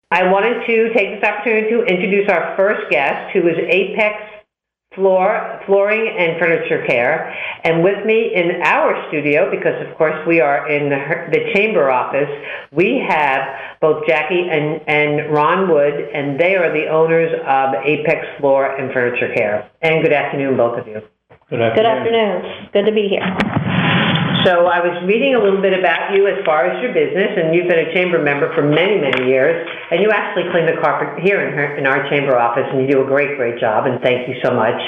I wanted to take this opportunity to introduce our first guest, who is Apex Flooring and Furniture Care. And with me in our studio, because of course we are in the chamber office, we have both Jackie and Ron Wood, and they are the owners of Apex Floor and Furniture Care. And good afternoon, both of you. Good afternoon. Good afternoon. Good to be here. So I was reading a little bit about you as far as your business, and you've been a chamber member for many, many years, and you actually clean the carpet here in our chamber office, and you do a great, great job, and thank you so much.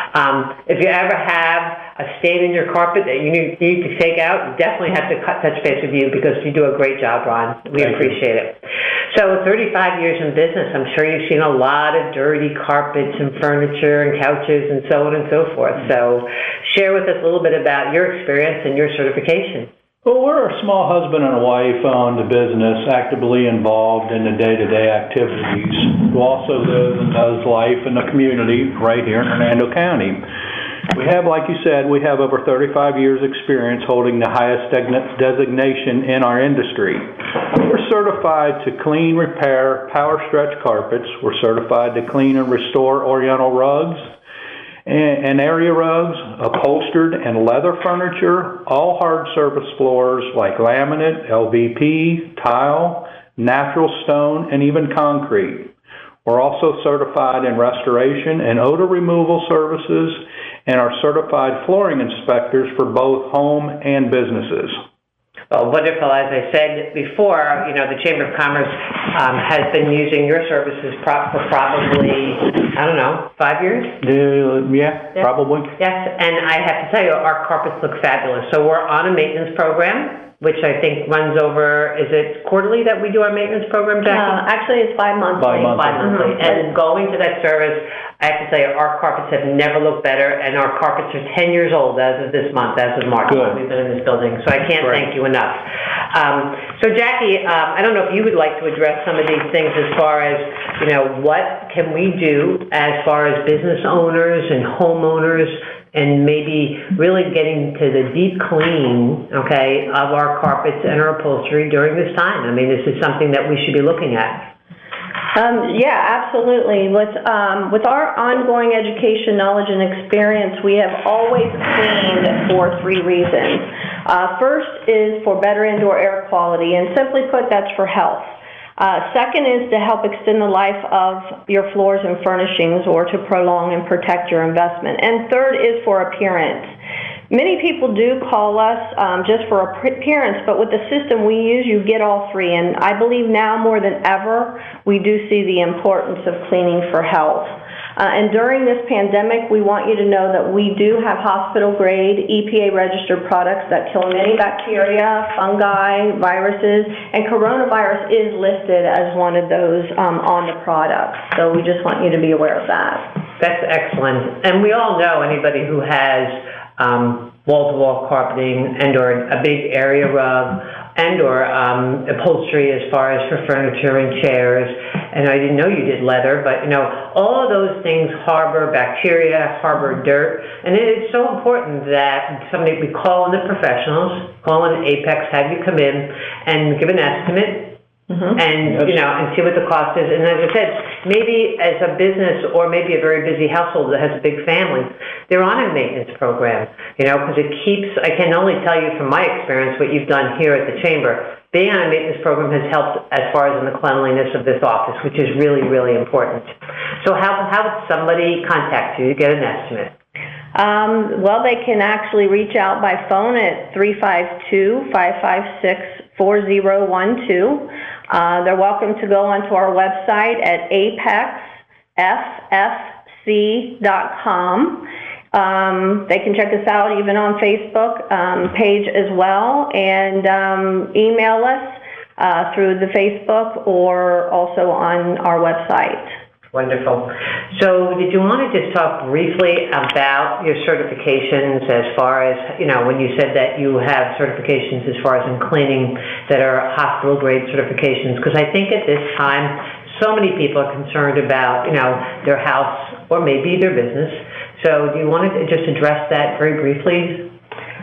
If you ever have a stain in your carpet that you need to take out, you definitely have to touch base with you because you do a great job, Ron. We appreciate it. So 35 years in business, I'm sure you've seen a lot of dirty carpets and furniture and couches and so on and so forth. So share with us a little bit about your experience and your certification. Well, we're a small husband and a wife-owned business, actively involved in the day-to-day activities, who also lives and does life in the community right here in Hernando County. We have, like you said, we have over 35 years experience holding the highest designation in our industry. We're certified to clean, repair, power stretch carpets. We're certified to clean and restore Oriental rugs and area rugs, upholstered and leather furniture, all hard surface floors like laminate, LVP, tile, natural stone, and even concrete. We're also certified in restoration and odor removal services, and are certified flooring inspectors for both home and businesses. Well, wonderful. As I said before, you know, the Chamber of Commerce has been using your services for probably, I don't know, 5 years? Yeah, probably. Yes, and I have to tell you, our carpets look fabulous. So we're on a maintenance program, which I think runs over, is it quarterly that we do our maintenance program, Jackie? Actually, it's bi-monthly. Bi-monthly. And going to that service, I have to say, our carpets have never looked better, and our carpets are 10 years old as of this month, as of March. Good. We've been in this building, so I can't thank you enough. So, Jackie, I don't know if you would like to address some of these things as far as, you know, what can we do as far as business owners and homeowners, and maybe really getting to the deep clean, okay, of our carpets and our upholstery during this time. I mean, this is something that we should be looking at. Yeah, absolutely. With our ongoing education, knowledge, and experience, we have always cleaned for 3 reasons. First is for better indoor air quality, and simply put, that's for health. Second is to help extend the life of your floors and furnishings, or to prolong and protect your investment. And third is for appearance. Many people do call us just for appearance, but with the system we use, you get all 3. And I believe now more than ever, we do see the importance of cleaning for health. And during this pandemic, we want you to know that we do have hospital-grade, EPA-registered products that kill many bacteria, fungi, viruses, and coronavirus is listed as one of those on the product. So we just want you to be aware of that. That's excellent. And we all know anybody who has wall-to-wall carpeting and or a big area rug and or upholstery as far as for furniture and chairs. And I didn't know you did leather, but, you know, all of those things harbor bacteria, harbor dirt. And it is so important that we call in the professionals, call in Apex, have you come in and give an estimate. And, you know, and see what the cost is. And as I said, maybe as a business or maybe a very busy household that has a big family, they're on a maintenance program, you know, because it keeps, I can only tell you from my experience what you've done here at the Chamber. Being on a maintenance program has helped as far as in the cleanliness of this office, which is really, really important. So how would somebody contact you to get an estimate? Well, they can actually reach out by phone at 352-556-4012. They're welcome to go onto our website at apexffc.com. They can check us out even on Facebook page as well, and email us through the Facebook or also on our website. Wonderful. So did you want to just talk briefly about your certifications as far as, you know, when you said that you have certifications as far as in cleaning that are hospital-grade certifications? Because I think at this time, so many people are concerned about, you know, their house or maybe their business. So do you want to just address that very briefly?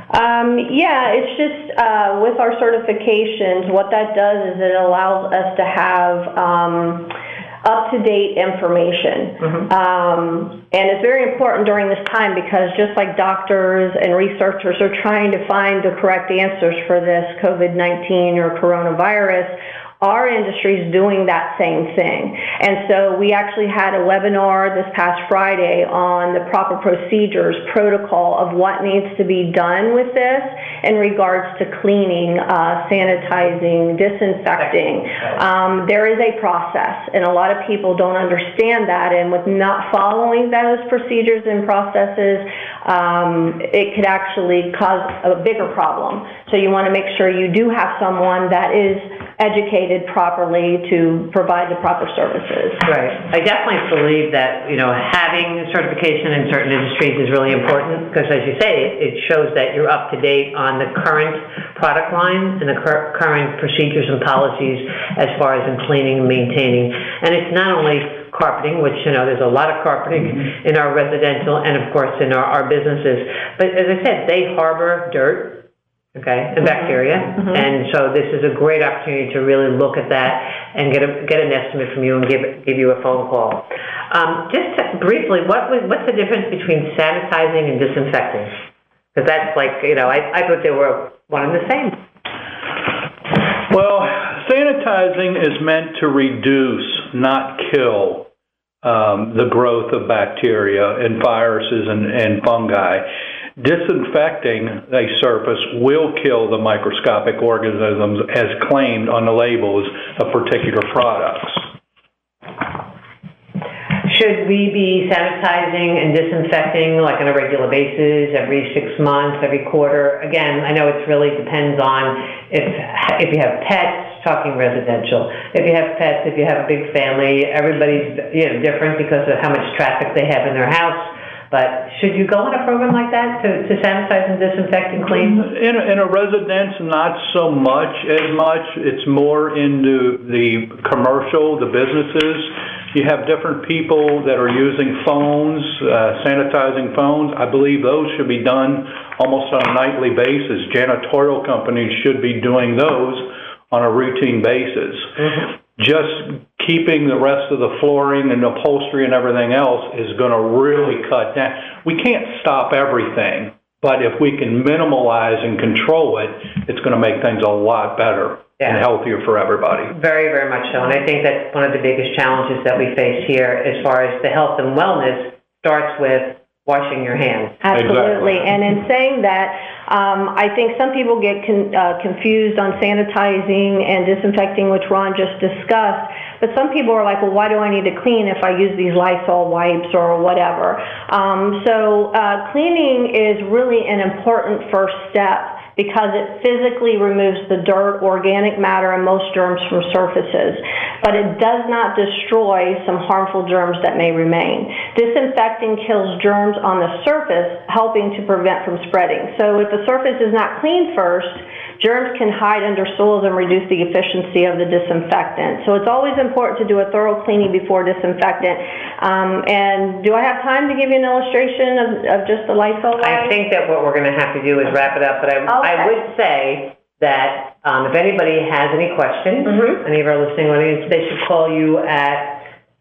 Yeah, it's just with our certifications, what that does is it allows us to have up-to-date information. And it's very important during this time because just like doctors and researchers are trying to find the correct answers for this COVID-19 or coronavirus, our industry is doing that same thing. And so we actually had a webinar this past Friday on the proper procedures, protocol of what needs to be done with this in regards to cleaning, sanitizing, disinfecting. There is a process, and a lot of people don't understand that, and with not following those procedures and processes, it could actually cause a bigger problem. So you want to make sure you do have someone that is educated properly to provide the proper services. Right. I definitely believe that, having certification in certain industries is really important because, as you say, it shows that you're up to date on the current product line and the current procedures and policies as far as in cleaning and maintaining. And it's not only carpeting, which, there's a lot of carpeting in our residential and, of course, in our businesses. But as I said, they harbor dirt, and bacteria, and so this is a great opportunity to really look at that and get an estimate from you and give you a phone call. Just briefly, what's the difference between sanitizing and disinfecting? Because that's like, I thought they were one and the same. Well, sanitizing is meant to reduce, not kill, the growth of bacteria and viruses and fungi. Disinfecting a surface will kill the microscopic organisms as claimed on the labels of particular products. Should we be sanitizing and disinfecting like on a regular basis, every 6 months, every quarter? Again, I know it really depends on if you have pets, talking residential. If you have pets, if you have a big family, everybody's different because of how much traffic they have in their house. But should you go on a program like that to sanitize and disinfect and clean? In a residence, not so much as much. It's more into the commercial, the businesses. You have different people that are using phones, sanitizing phones. I believe those should be done almost on a nightly basis. Janitorial companies should be doing those on a routine basis. Just keeping the rest of the flooring and upholstery and everything else is going to really cut down. We can't stop everything, but if we can minimalize and control it, it's going to make things a lot better and healthier for everybody. Very, very much so. And I think that's one of the biggest challenges that we face here as far as the health and wellness starts with washing your hands. Absolutely. Exactly. And in saying that, I think some people get confused on sanitizing and disinfecting, which Ron just discussed. But some people are like, well, why do I need to clean if I use these Lysol wipes or whatever? So cleaning is really an important first step because it physically removes the dirt, organic matter, and most germs from surfaces. But it does not destroy some harmful germs that may remain. Disinfecting kills germs on the surface, helping to prevent from spreading. So if the surface is not cleaned first, germs can hide under soils and reduce the efficiency of the disinfectant. So it's always important to do a thorough cleaning before disinfectant. And do I have time to give you an illustration of just the Lysol wipe? I think that what we're going to have to do is wrap it up, but I would say that if anybody has any questions, any of our listening audience, they should call you at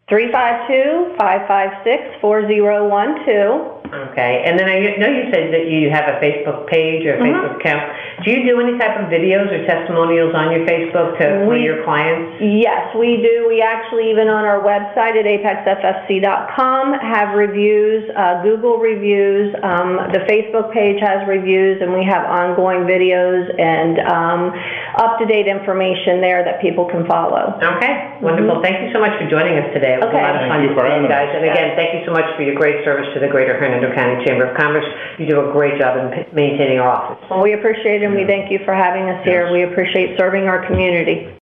352-556-4012. Okay, and then I know you said that you have a Facebook page or a Facebook account. Do you do any type of videos or testimonials on your Facebook for your clients? Yes, we do. We actually, even on our website at apexffc.com, have reviews, Google reviews. The Facebook page has reviews, and we have ongoing videos and up-to-date information there that people can follow. Okay, wonderful. Thank you so much for joining us today. It was a lot of fun to see you guys. And again, thank you so much for your great service to the Greater Hernando County Chamber of Commerce. You do a great job in maintaining our office. Well, we appreciate it, and we thank you for having us here. We appreciate serving our community.